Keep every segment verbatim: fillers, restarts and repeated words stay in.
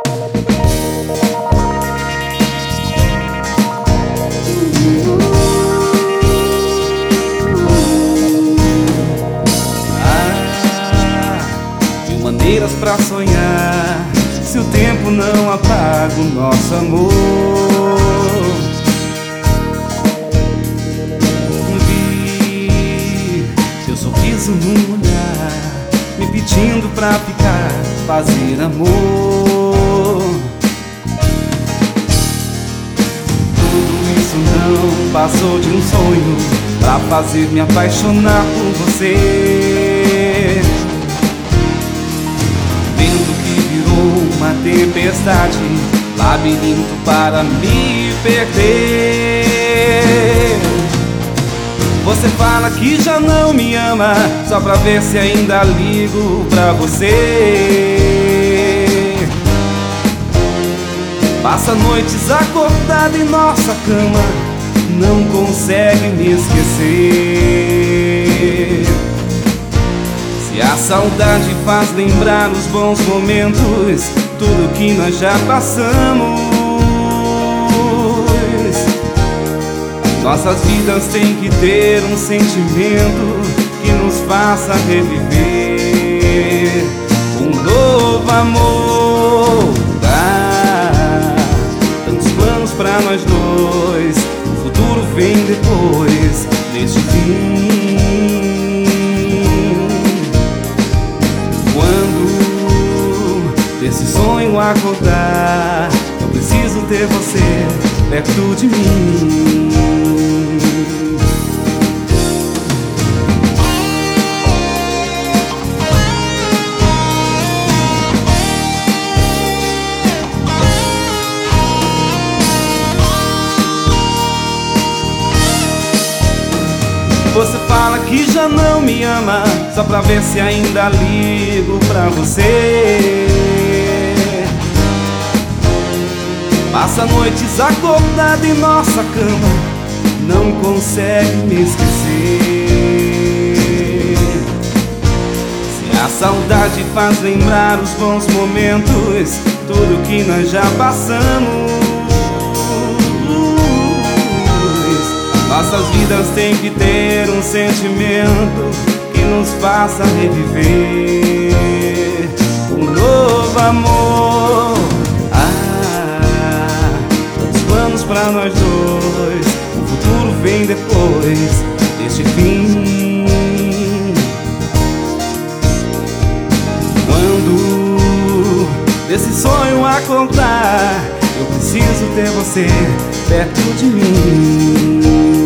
Maneiras pra sonhar, se o tempo não apaga o nosso amor. Vi teu sorriso num olhar, me pedindo pra ficar, fazer amor. Tudo isso não passou de um sonho pra fazer me apaixonar por você. Uma tempestade, labirinto para me perder. Você fala que já não me ama, só pra ver se ainda ligo pra você. Passa noites acordado em nossa cama, não consegue me esquecer. Se a saudade faz lembrar os bons momentos, tudo que nós já passamos, nossas vidas têm que ter um sentimento que nos faça reviver um novo amor. Ah, tantos planos pra nós dois, o futuro vem depois deste fim. Desse sonho acordar, eu preciso ter você perto de mim. Você fala que já não me ama, só pra ver se ainda ligo pra você. Passa noites acordado em nossa cama, não consegue me esquecer. Se a saudade faz lembrar os bons momentos, tudo que nós já passamos, nossas vidas têm que ter um sentimento que nos faça reviver um novo amor. Pra nós dois, o futuro vem depois deste fim. Quando desse sonho acordar, eu preciso ter você perto de mim.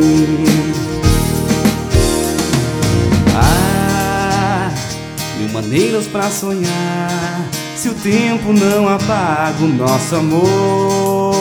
Ah, mil maneiras pra sonhar, se o tempo não apaga o nosso amor.